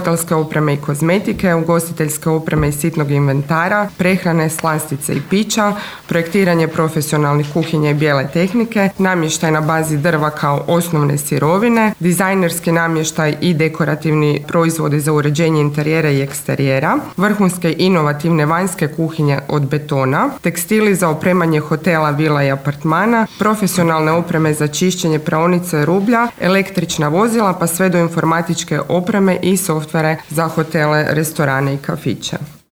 hotelske opreme i kozmetike, ugostiteljske opreme i sitnog inventara, prehrane, slastice i pića, projektiranje profesionalnih kuhinja i bijele tehnike, namještaj na bazi drva kao osnovne sirovine, dizajnerski namještaj i dekorativni proizvodi za uređenje interijera i eksterijera, vrhunske inovativne vanjske kuhinje od betona, tekstili za opremanje hotela, vila i apartmana, profesionalne opreme za čišćenje praonice rublja, električna vozila pa sve do informatičke opreme i softvere za hotele, restorane i kafiće.